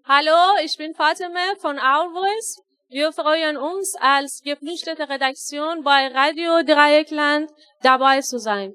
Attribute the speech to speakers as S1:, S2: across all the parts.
S1: Hallo, ich bin Fatima von Our Voice. Wir freuen uns, als geflüchtete Redaktion bei Radio Dreieckland dabei zu sein.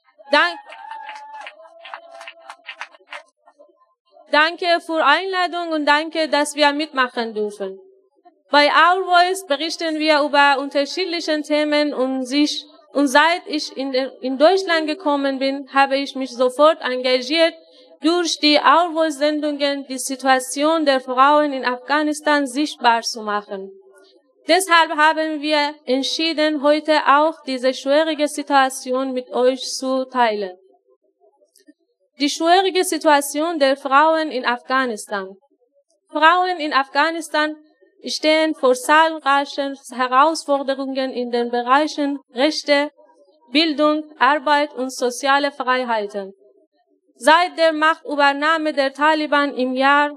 S1: Danke für die Einladung und danke, dass wir mitmachen dürfen. Bei Our Voice berichten wir über unterschiedliche Themen und seit ich in Deutschland gekommen bin, habe ich mich sofort engagiert, durch die Our Voice-Sendungen die Situation der Frauen in Afghanistan sichtbar zu machen. Deshalb haben wir entschieden, heute auch diese schwierige Situation mit euch zu teilen. Die schwierige Situation der Frauen in Afghanistan. Frauen in Afghanistan stehen vor zahlreichen Herausforderungen in den Bereichen Rechte, Bildung, Arbeit und soziale Freiheiten. Seit der Machtübernahme der Taliban im Jahr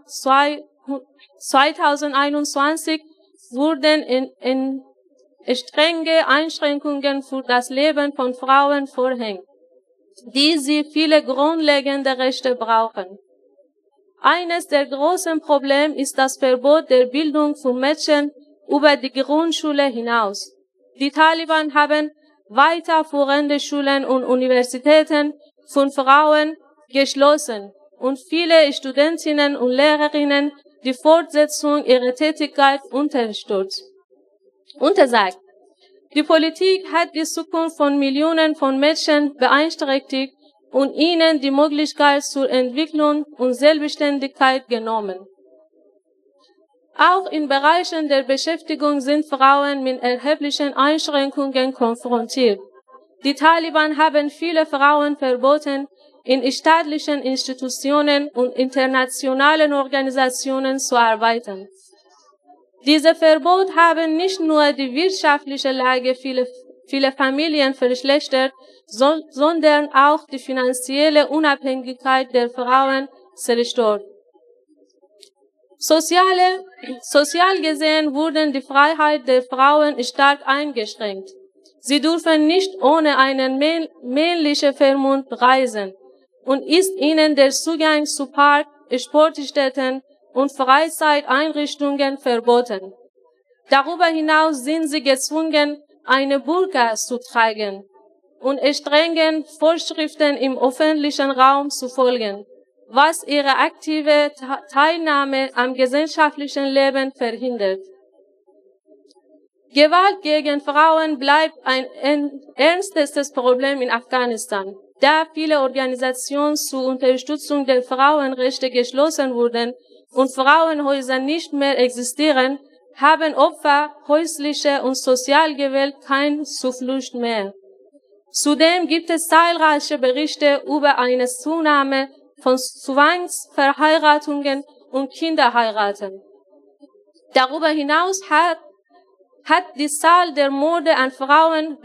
S1: 2021 wurden strenge Einschränkungen für das Leben von Frauen verhängt, die sie viele grundlegende Rechte brauchen. Eines der großen Probleme ist das Verbot der Bildung für Mädchen über die Grundschule hinaus. Die Taliban haben weiterführende Schulen und Universitäten für Frauen geschlossen und viele Studentinnen und Lehrerinnen die Fortsetzung ihrer Tätigkeit untersagt. Die Politik hat die Zukunft von Millionen von Mädchen beeinträchtigt und ihnen die Möglichkeit zur Entwicklung und Selbstständigkeit genommen. Auch in Bereichen der Beschäftigung sind Frauen mit erheblichen Einschränkungen konfrontiert. Die Taliban haben viele Frauen verboten, in staatlichen Institutionen und internationalen Organisationen zu arbeiten. Diese Verbote haben nicht nur die wirtschaftliche Lage vieler Familien verschlechtert, sondern auch die finanzielle Unabhängigkeit der Frauen zerstört. Sozial gesehen wurden die Freiheit der Frauen stark eingeschränkt. Sie dürfen nicht ohne einen männlichen Vormund reisen und ist ihnen der Zugang zu Park, Sportstätten und Freizeiteinrichtungen verboten. Darüber hinaus sind sie gezwungen, eine Burka zu tragen und strengen Vorschriften im öffentlichen Raum zu folgen, was ihre aktive Teilnahme am gesellschaftlichen Leben verhindert. Gewalt gegen Frauen bleibt ein ernstes Problem in Afghanistan. Da viele Organisationen zur Unterstützung der Frauenrechte geschlossen wurden und Frauenhäuser nicht mehr existieren, haben Opfer häuslicher und Sozialgewalt keine Zuflucht mehr. Zudem gibt es zahlreiche Berichte über eine Zunahme von Zwangsverheiratungen und Kinderheiraten. Darüber hinaus hat die Zahl der Morde an Frauen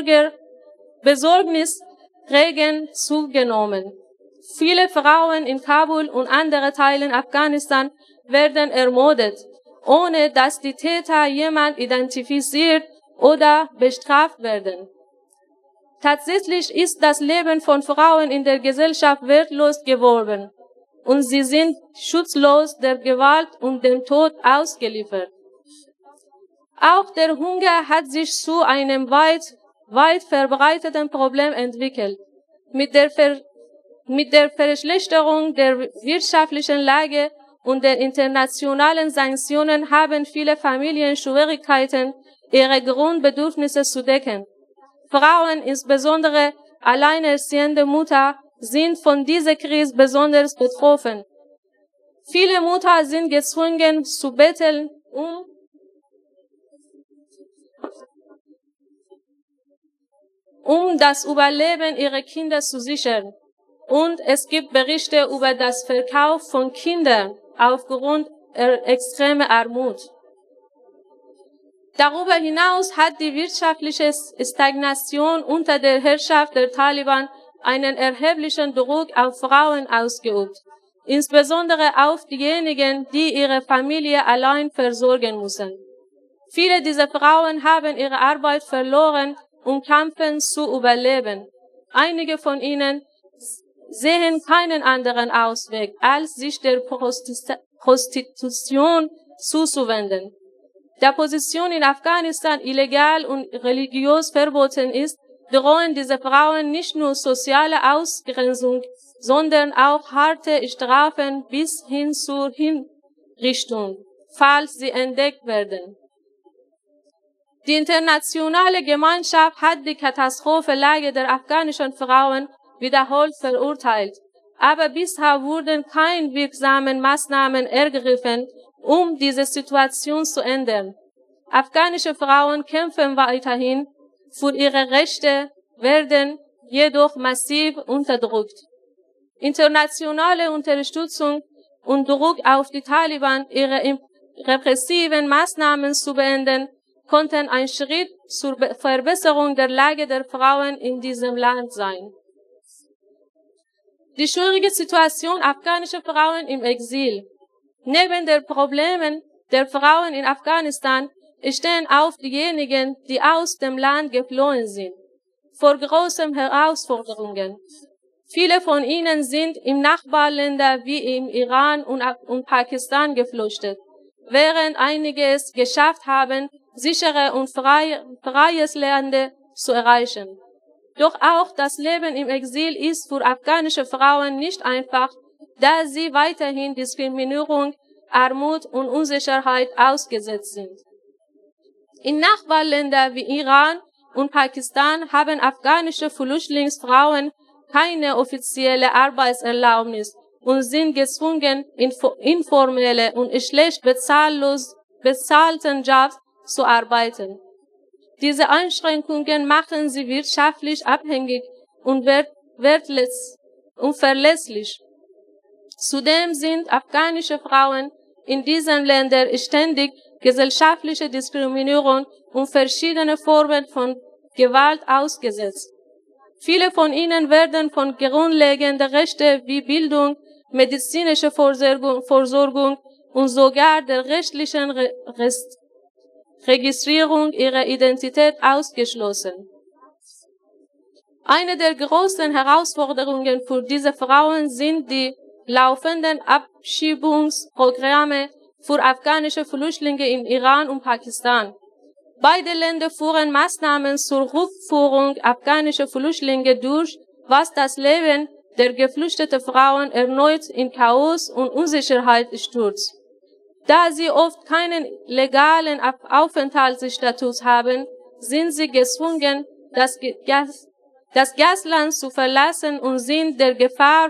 S1: besorgniserregend zugenommen. Viele Frauen in Kabul und anderen Teilen Afghanistan werden ermordet, ohne dass die Täter jemand identifiziert oder bestraft werden. Tatsächlich ist das Leben von Frauen in der Gesellschaft wertlos geworden und sie sind schutzlos der Gewalt und dem Tod ausgeliefert. Auch der Hunger hat sich zu einem weit verbreiteten Problem entwickelt. Mit der Verschlechterung der wirtschaftlichen Lage und der internationalen Sanktionen haben viele Familien Schwierigkeiten, ihre Grundbedürfnisse zu decken. Frauen, insbesondere alleinerziehende Mütter, sind von dieser Krise besonders betroffen. Viele Mütter sind gezwungen zu betteln, um das Überleben ihrer Kinder zu sichern. Und es gibt Berichte über das Verkauf von Kindern aufgrund extremer Armut. Darüber hinaus hat die wirtschaftliche Stagnation unter der Herrschaft der Taliban einen erheblichen Druck auf Frauen ausgeübt, insbesondere auf diejenigen, die ihre Familie allein versorgen müssen. Viele dieser Frauen haben ihre Arbeit verloren und kämpfen zu überleben. Einige von ihnen sehen keinen anderen Ausweg, als sich der Prostitution zuzuwenden. Da Position in Afghanistan illegal und religiös verboten ist, drohen diese Frauen nicht nur soziale Ausgrenzung, sondern auch harte Strafen bis hin zur Hinrichtung, falls sie entdeckt werden. Die internationale Gemeinschaft hat die Katastrophenlage der afghanischen Frauen wiederholt verurteilt, aber bisher wurden keine wirksamen Maßnahmen ergriffen, um diese Situation zu ändern. Afghanische Frauen kämpfen weiterhin für ihre Rechte, werden jedoch massiv unterdrückt. Internationale Unterstützung und Druck auf die Taliban, ihre repressiven Maßnahmen zu beenden, konnten ein Schritt zur Verbesserung der Lage der Frauen in diesem Land sein. Die schwierige Situation afghanischer Frauen im Exil. Neben den Problemen der Frauen in Afghanistan stehen auch diejenigen, die aus dem Land geflohen sind, vor großen Herausforderungen. Viele von ihnen sind in Nachbarländer wie im Iran und Pakistan geflüchtet, während einige es geschafft haben, sichere und freies Land zu erreichen. Doch auch das Leben im Exil ist für afghanische Frauen nicht einfach, da sie weiterhin Diskriminierung, Armut und Unsicherheit ausgesetzt sind. In Nachbarländern wie Iran und Pakistan haben afghanische Flüchtlingsfrauen keine offizielle Arbeitserlaubnis und sind gezwungen, informelle und schlecht bezahlten Jobs zu arbeiten. Diese Einschränkungen machen sie wirtschaftlich abhängig und verlässlich. Zudem sind afghanische Frauen in diesen Ländern ständig gesellschaftliche Diskriminierung und verschiedene Formen von Gewalt ausgesetzt. Viele von ihnen werden von grundlegenden Rechten wie Bildung, medizinische Versorgung und sogar der rechtlichen Registrierung ihrer Identität ausgeschlossen. Eine der großen Herausforderungen für diese Frauen sind die laufenden Abschiebungsprogramme für afghanische Flüchtlinge in Iran und Pakistan. Beide Länder führen Maßnahmen zur Rückführung afghanischer Flüchtlinge durch, was das Leben der geflüchteten Frauen erneut in Chaos und Unsicherheit stürzt. Da sie oft keinen legalen Aufenthaltsstatus haben, sind sie gezwungen, das Gastland zu verlassen und sind der Gefahr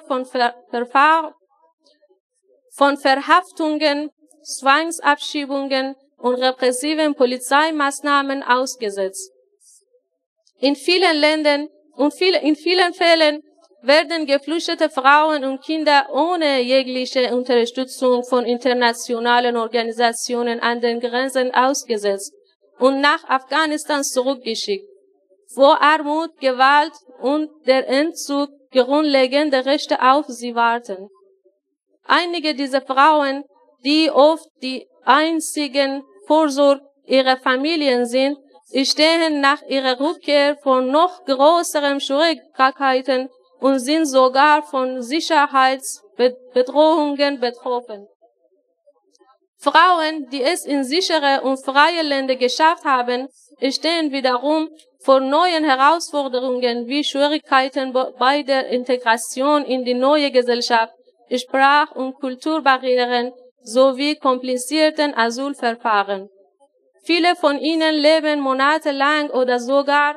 S1: von Verhaftungen, Zwangsabschiebungen und repressiven Polizeimaßnahmen ausgesetzt. In vielen Ländern und in vielen Fällen werden geflüchtete Frauen und Kinder ohne jegliche Unterstützung von internationalen Organisationen an den Grenzen ausgesetzt und nach Afghanistan zurückgeschickt, wo Armut, Gewalt und der Entzug grundlegender Rechte auf sie warten. Einige dieser Frauen, die oft die einzigen Vorsorge ihrer Familien sind, stehen nach ihrer Rückkehr vor noch größeren Schwierigkeiten und sind sogar von Sicherheitsbedrohungen betroffen. Frauen, die es in sichere und freie Länder geschafft haben, stehen wiederum vor neuen Herausforderungen wie Schwierigkeiten bei der Integration in die neue Gesellschaft, Sprach- und Kulturbarrieren sowie komplizierten Asylverfahren. Viele von ihnen leben monatelang oder sogar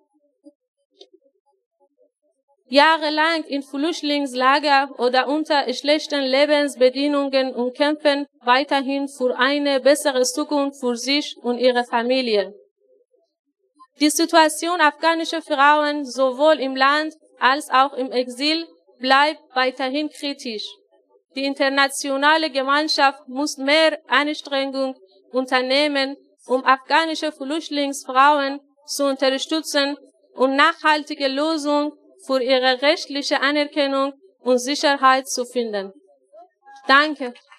S1: jahrelang in Flüchtlingslager oder unter schlechten Lebensbedingungen und kämpfen weiterhin für eine bessere Zukunft für sich und ihre Familien. Die Situation afghanischer Frauen sowohl im Land als auch im Exil bleibt weiterhin kritisch. Die internationale Gemeinschaft muss mehr Anstrengung unternehmen, um afghanische Flüchtlingsfrauen zu unterstützen und nachhaltige Lösungen für ihre rechtliche Anerkennung und Sicherheit zu finden. Danke.